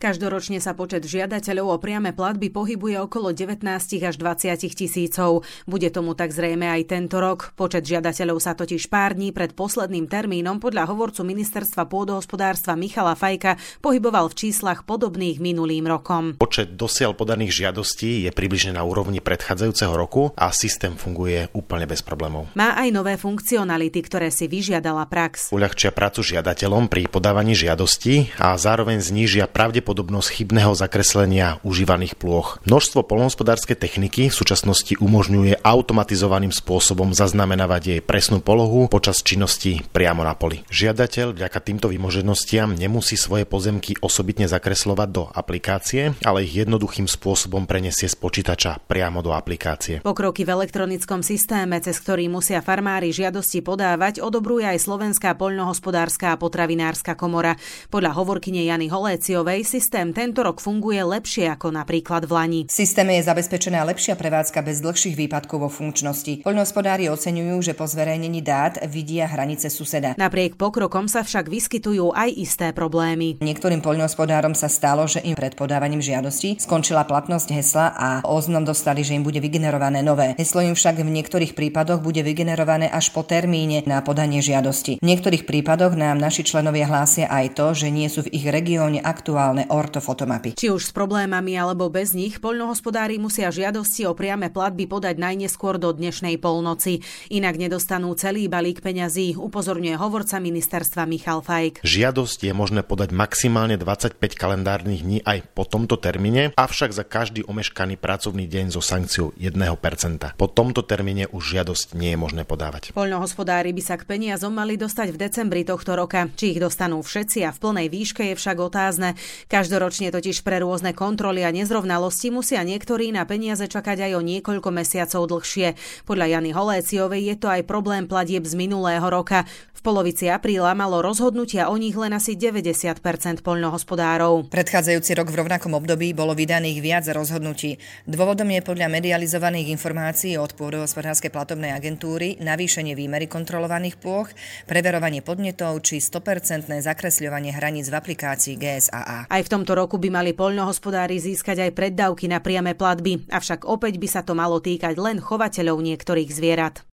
Každoročne sa počet žiadateľov o priame platby pohybuje okolo 19 až 20 tisícov. Bude tomu tak zrejme aj tento rok. Počet žiadateľov sa totiž pár dní pred posledným termínom podľa hovorcu Ministerstva pôdohospodárstva Michala Fajka pohyboval v číslach podobných minulým rokom. Počet dosiaľ podaných žiadostí je približne na úrovni predchádzajúceho roku a systém funguje úplne bez problémov. Má aj nové funkcionality, ktoré si vyžiadala prax. Uľahčia prácu žiadateľom pri podávaní žiadosti a zároveň znížia pravdepodobnosť chybného zakreslenia užívaných plôch. Množstvo poľnohospodárskej techniky v súčasnosti umožňuje automatizovaným spôsobom zaznamenávať jej presnú polohu počas činnosti priamo na poli. Žiadateľ vďaka týmto vymoženostiam nemusí svoje pozemky osobitne zakresľovať do aplikácie, ale ich jednoduchým spôsobom prenesie z počítača priamo do aplikácie. Pokroky v elektronickom systéme, cez ktorý musia farmári žiadosti podávať, odobruje aj Slovenská poľnohospodárska a potravinárska komora. Podľa hovorkyne Jany Holéciovej systém tento rok funguje lepšie ako napríklad v lani. V systéme je zabezpečená lepšia prevádzka bez dlhších výpadkov vo funkčnosti. Poľnohospodári oceňujú, že po zverejnení dát vidia hranice suseda. Napriek pokrokom sa však vyskytujú aj isté problémy. Niektorým poľnohospodárom sa stalo, že im pred podávaním žiadosti skončila platnosť hesla a oznam dostali, že im bude vygenerované nové. Heslo im však v niektorých prípadoch bude vygenerované až po termíne na podanie žiadosti. V niektorých prípadoch nám naši členovia hlásia aj to, že nie sú v ich regióne aktuálne ortofotomapy. Či už s problémami alebo bez nich, poľnohospodári musia žiadosti o priame platby podať najneskôr do dnešnej polnoci. Inak nedostanú celý balík peňazí, upozorňuje hovorca ministerstva Michal Fajk. Žiadosť je možné podať maximálne 25 kalendárnych dní aj po tomto termíne, avšak za každý omeškaný pracovný deň so sankciou 1%. Po tomto termíne už žiadosť nie je možné podávať. Poľnohospodári by sa k peniazom mali dostať v decembri tohto roka. Či ich dostanú všetci a v plnej výške je však otázne. Každoročne totiž pre rôzne kontroly a nezrovnalosti musia niektorí na peniaze čakať aj o niekoľko mesiacov dlhšie. Podľa Jany Holéciovej je to aj problém platieb z minulého roka. V polovici apríla malo rozhodnutia o nich len asi 90% poľnohospodárov. Predchádzajúci rok v rovnakom období bolo vydaných viac rozhodnutí. Dôvodom je podľa medializovaných informácií od pôdohospodárskej platobnej agentúry navýšenie výmery kontrolovaných plôch, preverovanie podnetov či 100% zakresľovanie hraníc v aplikácii GSAA. Aj v tomto roku by mali poľnohospodári získať aj preddavky na priame platby, avšak opäť by sa to malo týkať len chovateľov niektorých zvierat.